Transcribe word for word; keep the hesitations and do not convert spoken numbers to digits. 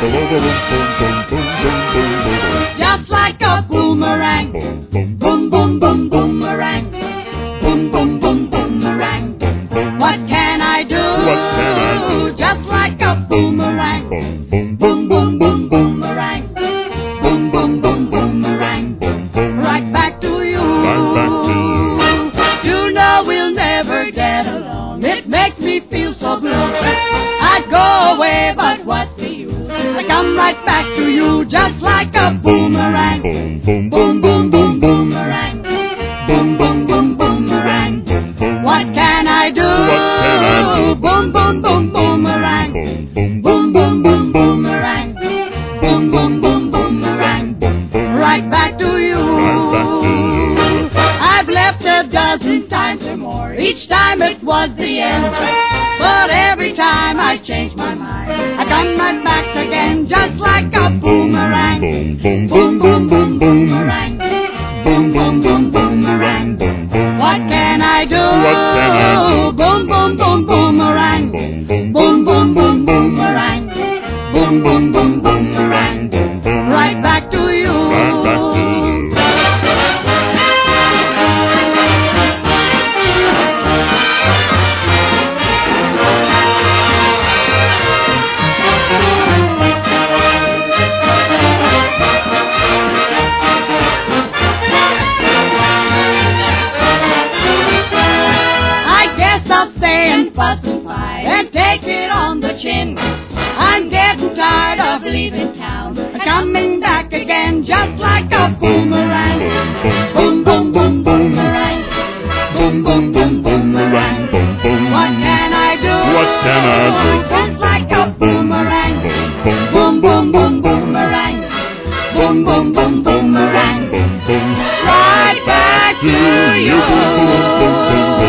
Just like a boomerang. Boom, boom, boom, boomerang. Boom, boom, boom, boomerang. What can I do? What can I do? Just like a boomerang. Boom, Boom, boom, boom, boomerang. Boom, boom, boom, boomerang. Right back to you. Right back to you. You know we'll never get along. It makes me feel so blue. I'd go away, but what's the use? I come right back to you just like a boomerang. Boom, boom, Boom, boom, boom, boomerang. Boom, boom, boom, boomerang. What can I do? What can I do? Boom, boom, boom, boomerang. boom, Boom, boom, boom, boomerang. Boom, boom, boom, boomerang. Right back to you. Right back to you. I've left a dozen times or more. Each time it was the end. But every time I change my mind, I come right back again, just like a boomerang. Boom, boom, Boom, boom, boom, boomerang. Boom, boom, boom, boomerang. What can I do? What can I do? Boom, boom, boom, boomerang. Boom, boom, boom, boomerang. Boom, boom, boom, boomerang. Right back to you. Right back to you. Fuss and fight and take it on the chin. I'm getting tired of leaving town and coming back again just like a boomerang. Boom, boom, boom, boomerang. Boom, boom, boom, boomerang. What can I do? What can I do? Just like a boomerang. Boom, boom, boom, boomerang. Boom, boom, boom, boomerang. Right back to you.